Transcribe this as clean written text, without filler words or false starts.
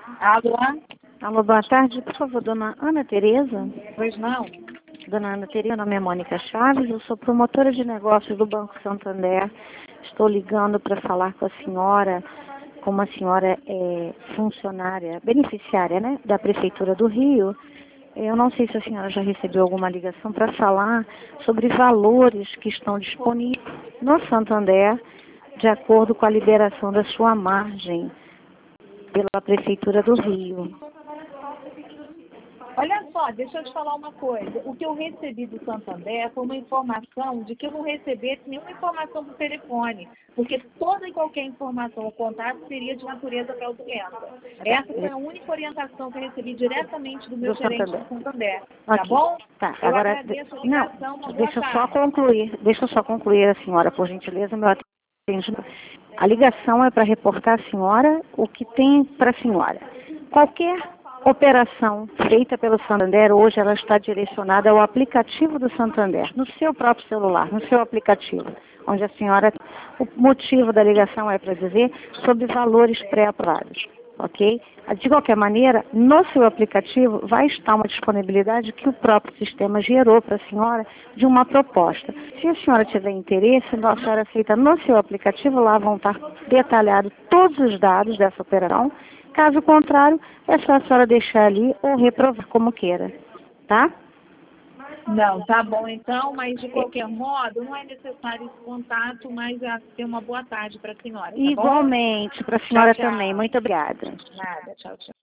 Alô? Alô, boa tarde. Por favor, dona Ana Tereza. Pois não? Dona Ana Tereza, meu nome é Mônica Chaves, eu sou promotora de negócios do Banco Santander. Estou ligando para falar com a senhora, como a senhora é funcionária, beneficiária, né, da Prefeitura do Rio. Eu não sei se a senhora já recebeu alguma ligação para falar sobre valores que estão disponíveis no Santander, de acordo com a liberação da sua margem pela Prefeitura do Rio. Olha só, deixa eu te falar uma coisa. O que eu recebi do Santander foi uma informação de que eu não recebesse nenhuma informação por telefone, porque toda e qualquer informação ou contato seria de natureza fraudulenta. Essa foi a única orientação que eu recebi diretamente do meu gerente do Santander. Tá Ok. bom? Tá, Eu agora, agradeço a ligação, uma boa deixa eu só tarde. concluir, a senhora, por gentileza, meu atendimento. A ligação é para reportar a senhora o que tem para a senhora. Qualquer operação feita pelo Santander, hoje ela está direcionada ao aplicativo do Santander, no seu próprio celular, no seu aplicativo, onde a senhora, o motivo da ligação é para dizer sobre valores pré-aprovados, ok? De qualquer maneira, no seu aplicativo vai estar uma disponibilidade que o próprio sistema gerou para a senhora de uma proposta. Se a senhora tiver interesse, a senhora aceita no seu aplicativo, lá vão estar detalhados todos os dados dessa operação. Caso contrário, é só a senhora deixar ali ou reprovar como queira, tá? Não, tá bom então, mas de qualquer modo, não é necessário esse contato, mas ter uma boa tarde para a senhora, tá bom? Igualmente, para a senhora também. Muito obrigada. Nada, tchau, tchau.